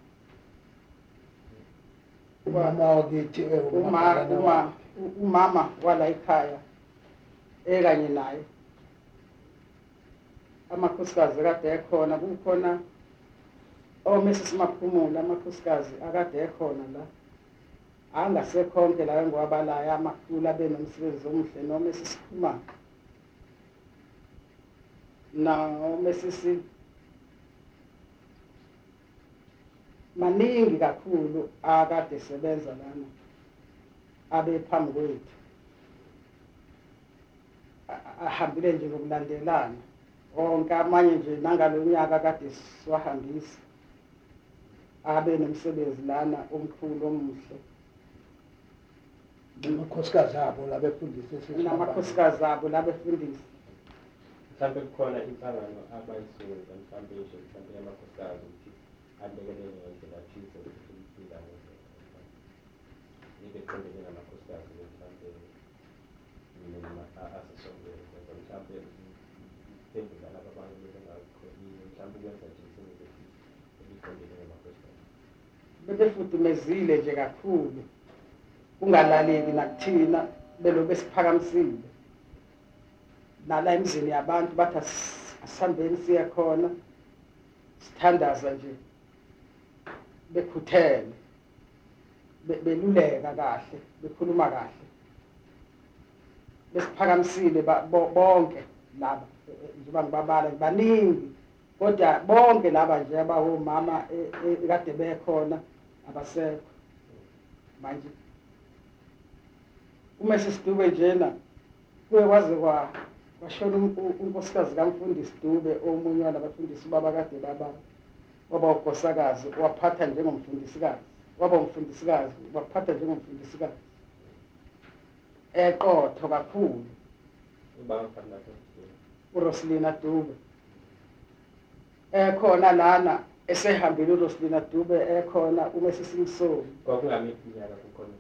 umama wakithi uma uma umama wala ekhaya ekanye naye amakhosikazi kade ekhona kukhona oMrs Maphumulo amakhosikazi akade ekhona la angasekhonke la engwabalayo amakhulu abenomsebenzi omuhle noma esisikhuma na Mrs maningi kakhulu akade sebenza lana abe phambi kwethu ahambile nje ngokulandelana onke amanye nje nangalonyaka kade siwahambisa abe nomsebenzi lana omkhulu omuhle amakhosikazi abo labefundisa namakhosikazi abo labefundisa mhlawumbe kukhona inhlangano abayisungula mhlawumbe nje mhlawumbe yamakhosikazi ukuthi alekelele ngendlela athize ukuthi impilo ibeqondene namakhosikazi mhlawumbe noma asesondele kodwa mhlawumbe impendula laba abanye bengakhonile mhlawumbe kwenza nje isinto ebiqondene namakhosikazi bebefudumezile nje kakhulu kungalaleki nakuthina belo besiphakamisile nala emzini yabantu bathi asihambeni siya khona sithandaza nje bekhuthele beluleka kahle bekhuluma kahle besiphakamisile bonke laba njengoba ngibabala baningi kodwa bonke laba nje abahomama ekade bekhona abasekho manje uma sesidube njena kuye kwaze kwa kwashona unkosikazi kaMfundisi Dube omunye walabafundisi baba kade baba waba unkosikazi waphatha njengomfundisikazi waba umfundisikazi waphatha njengomfundisikazi eqotho kakhulu ubaba mfana uRoslina Dube ekhona lana esehambile uRoslina Dube ekhona uma sisimsoli kwakungami iminyaka kukhona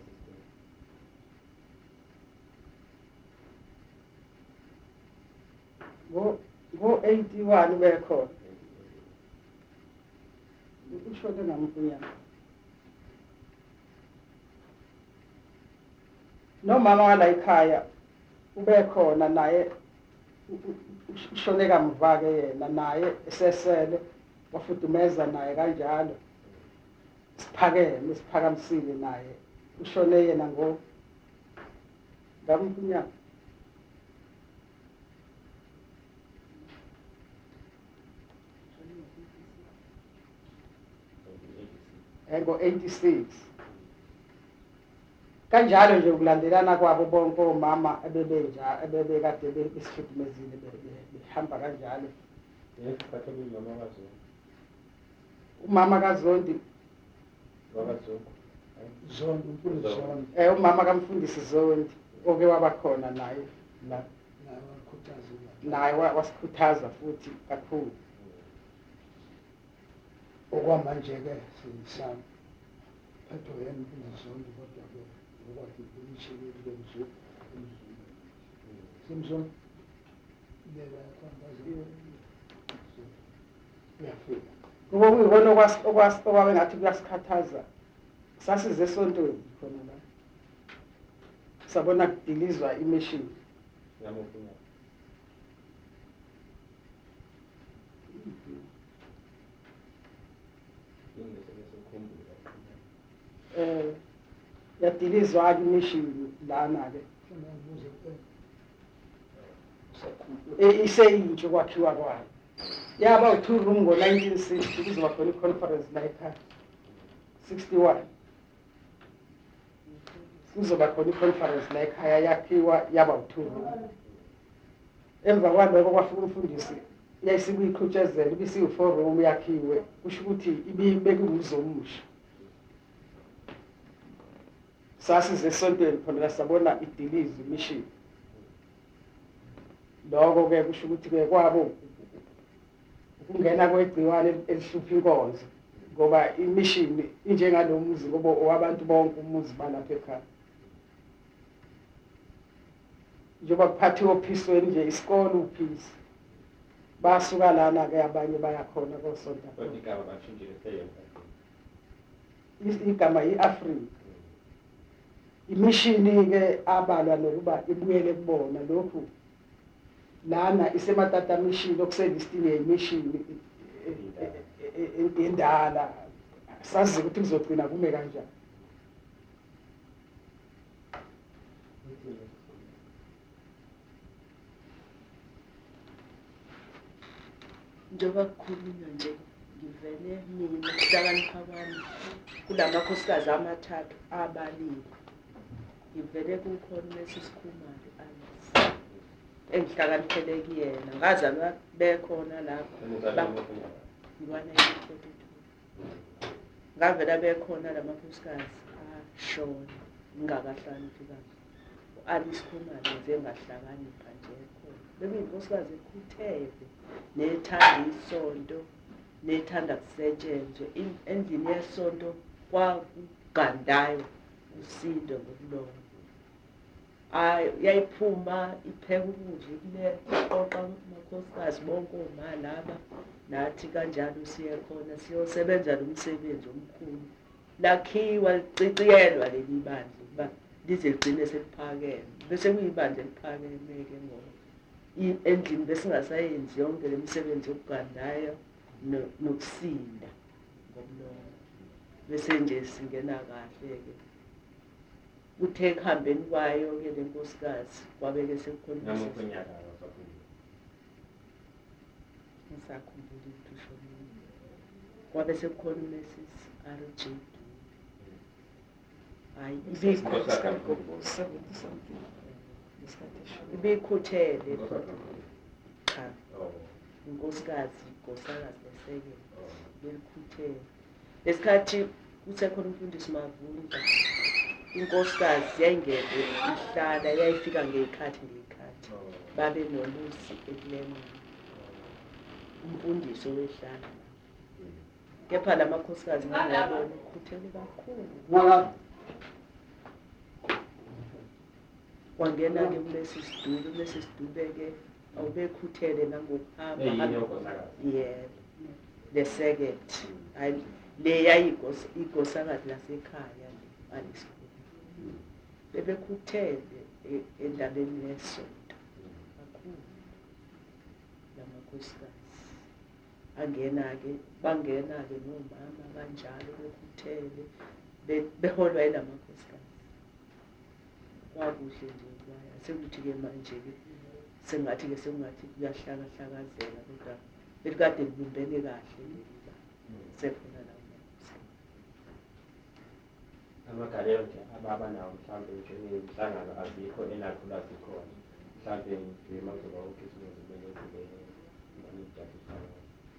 ngo ngo eighty-one bekhona ushone ngampunyana nomama wala ekhaya ubekhona naye ushone kamva ke yena naye esesele wafudumeza naye kanjalo siphakeme siphakamisile naye ushone yena ngo ngampunyana ngo eighty-six kanjalo nje ukulandelana kwabo bonke omama ebebenja ebebekade besifudumezile behamba kanjalo yesikhathi umama kaZondi umama kaZondi wakaZondi Zondi umfundisi Zondi eh umama kaMfundisi Zondi oke wabakhona naye la naye wasikhuthaza futhi kakhulu okwamanje ke sisana phetho yena umfundisi Zondi kodwa ke ukwathi umshini lemzu Simpson lela kwambazi uyafika ngoba kuyikona okwasi okwasi okwabe ngathi kuyasikhathaza sasize esontweni khona la sabona kudilizwa imachine yamufunya eh yadilizwa imachine lana ke eh iseyintsho kwakhiwa kwayo yaba u-two room ngo nineteen sixty kuzoba khona i-conference la ekhaya sixty-one kuzoba khona i-conference la ekhaya yakhiwa yaba u-two room emva kwaloko kwafika umfundisi yayisikuyixhutshezela ibisiyi-four room yakhiwe kusho ukuthi ibibeke umuzi omusha. Sasize esontweni khona sabona idilizi imishini. Lokho-ke kusho ukuthi-ke kwabo ukungena kwegciwane elihlupha inkonzo ngoba imishini injengalo muzi ngoba owabantu bonke umuzi balapha ekhaya. Njengoba kuphathiwe ophisweni nje isikole uphisi basuka lana-ke abanye bayakhona kosonto. Kodwa igama bashintshile seyona. Igama i-Afrika. Imishini-ke abalwa nokuba ibuyele kubona lokhu lana isematata mishini okuselistini yemishini endala sazi ukuthi kuzogcina kume kanjani. Njengoba kukhulunywa nje ngivele mina ukuhlakanipha kwami kulamakhosikazi amathathu abaliwe. Ngivele kukhona lesisikhumalo Alice engihlakaniphele kuyena ngazalwa bekhona lapho ngo-nineteen forty-two. Ngavela bekhona lamakhosikazi ashona ngingakahlakaniphi kahle. U-Alice Khumalo nje ngahlakanipha nje khona. Beyinkosikazi ekhuthele nethanda isonto nethanda kusetshenzwe endlini yesonto kwakugandayo usindo ngokulomo. Ay yayiphuma ipheka ukudla ikule qoqa amakhosikazi bonke oma laba nathi kanjalo siye khona siyosebenza lo msebenzi omkhulu. Lakhiwa liciciyelwa leli bandla ukuba lize ligcine seliphakeme bese kuyibandla eliphakeme-ke ngoba endlini besingasayenzi yonke le misebenzi yokugandayo nokusinda ngomlomo bese nje singena kahle-ke. Uthe ekuhambeni kwayo-ke le nkosikazi kwabeke sekukhona ngisakhumbula ukuthi ushonile. Kwabe sekukhona uMrs R J hayi ibikhuthele cha inkosikazi inkosikazi lesekela belikhuthele. Lesikhathi kusekhona umfundisi Mavunda inkosikazi yayingeke ihlala yayifika ngeyikhathi ngeyikhathi babe nolusi ekulemini umfundisi owehlala. Kepha lamakhosikazi ngiyabona ukhuthele kakhulu. Wangena-ke kulesi sidube kulesi sidube-ke awubekhuthele nangokuhamba yebo lesekethi hayi le yayigosakazi lasekhaya le Alice bebekhuthele endabeni yesonto kakhulu lamakhosikazi. Angena-ke bangena-ke nomama kanjalo bekhuthele beholwa yilamakhosikazi. Kwakuhle nje kwaya sekuthi-ke manje-ke sengathi-ke sengathi kuyahlakahlakazela kodwa belikade libumbene kahle leliba sekhona la amagalelo nje ababa nawo mhlawumbe njengey'nhlangano azikho enakhula zikhona mhlawumbe nje makuzoba ukhisimuzi kumele kube nanijabulisana.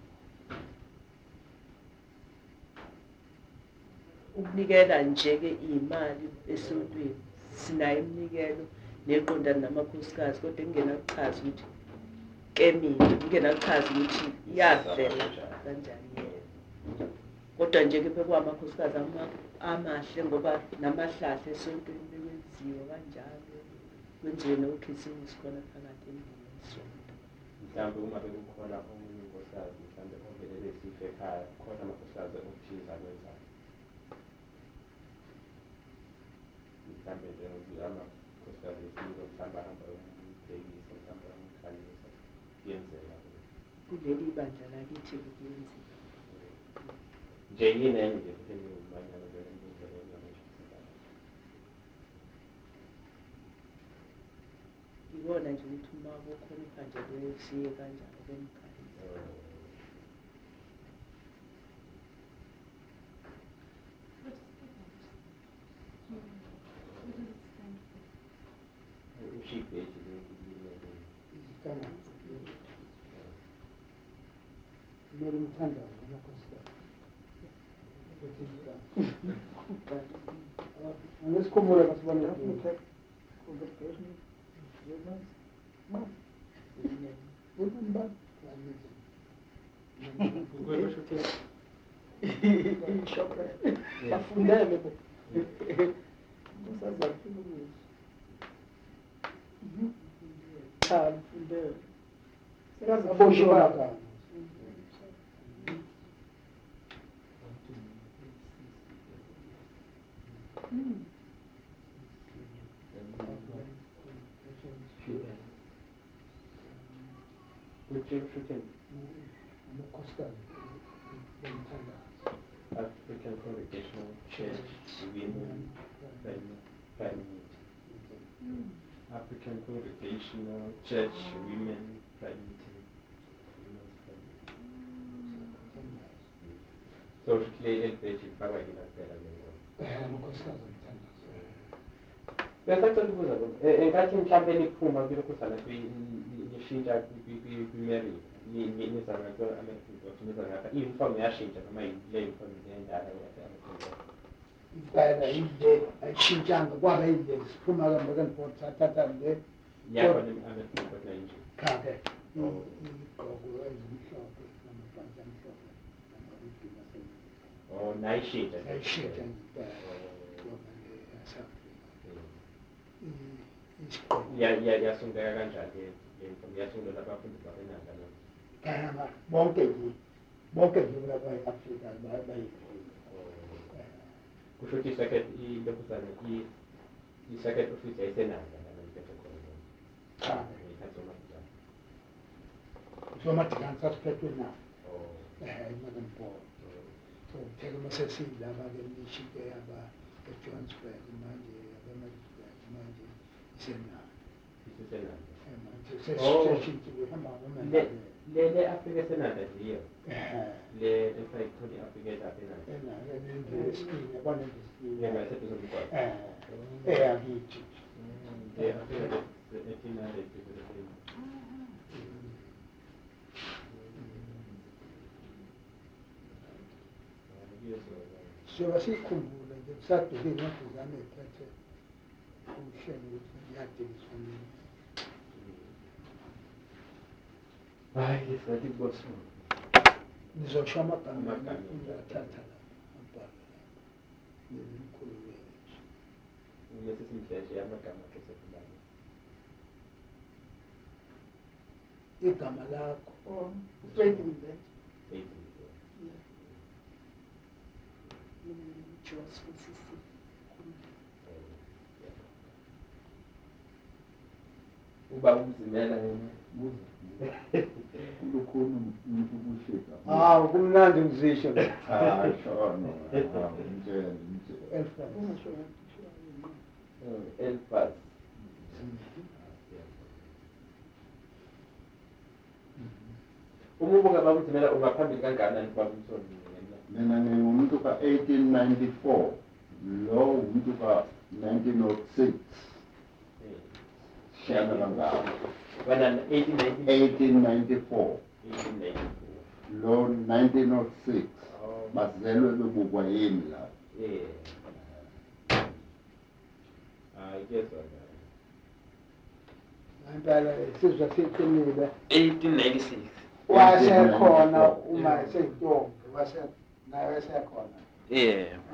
Ukunikela nje-ke iy'mali esontweni sinayo iminikelo neqondana namakhosikazi kodwa kungenakuchaza ukuthi kemini kungenakuchaza ukuthi iyavela kanjani yena. Kodwa nje-ke bekwamakhosikazi amahle ngoba namahlahla esontweni bekwenziwa kanjalo kwenziwe nokhisimusi khona phakathi endlini yesonto. Mhlawumbe uma bekukhona omunye unkosikazi mhlawumbe ovelele esife ekhaya khona amakhosikazi okuthiza akwenzayo mhlawumbe nje amakhosikazi esiko mhlawumbe ahamba umbhekisa mhlawumbe amkhalisa kuyenzeka kuleli bandla lakithi kuyenzeka nje yini enye nje futhi engiyumanyana vele ngiyivele ngamashisa ibona nje ukuthi uma kukhona iphandle lesiye kanjalo bemkhalisa. ngithandayo amakhosikazi. Angisikhumbule kasibona congregation. Bafundele bo. Usazakufuna. Cha, bafundele. Sekazaboshwa. Which African African Congregational Church Women Family. African Congregational Church Women Family. So play el page para que la espera Bese kubuza ukuthi engathi mhlambe niphuma kulokuzana nishintsha kwi-Mary nizama to amadoda nizama ngapha i-uniform yashintsha noma ile uniform endala Impela ile ayishintshanga kwaba ile siphuma kambe kanipoti sathatha le yakho amadoda nje khake igqoko ezimhlophe namapantsi amhlophe namabhibhini asemhlophe. Oh, nayishintsha Ayishintsha impela ngoba le yasafi ya ya yasungeka kanjani le uniform yasungela abafundi babenanga noma Kaya bonke nje bonke nje lapha eAfrika bayi kusho ukuthi second ilokuzana i i-second office yayisenanga lana iphethe khona cha ikhathoma somadikani sasiphethwe na oh eh imakampo so theke masesini laba ke nishike aba eJohannesburg manje abamaJuda manje isena isena manje sesishintshile hamba ngomama le le Africa senada ndiyo eh le efayitholi Africa edapenana ena le skin yabona le skin ngengasethu zomgwaqo eh eh akithi le Africa etina le so sikhumbule nje kusadukile ngokuzana ephethe uhlelo ukuthi yadingiswa nini. hayi sathi boss Nizosho amagama Amagama. ngiyathatha la abhala nemkhulu wethu. umese simhleshe amagama akhe sekubani Igama lakho Oh, ufredile. Jos kusisi. uba umzimela yena Lukhulu umuntu ubushika. ah kumnandi ngizisho Ah, shona. Ah, ngitshela nje. Elfas Ungasho elfas uma ubuka babuzimela ungaphambili kangakanani babumsoni Mina ngingumuntu ka eighteen ninety-four. Lo umuntu ka nineteen oh six. Shana kangaka. wena eighteen ninety eighteen ninety-four. eighteen ninety-four Lo nineteen oh six. oh Bazelwe bebukwa yini la. eh ah iyezwa impela isizwe siqinile eighteen ninety-six wasekhona uma esentombi wase naye esekhona yeah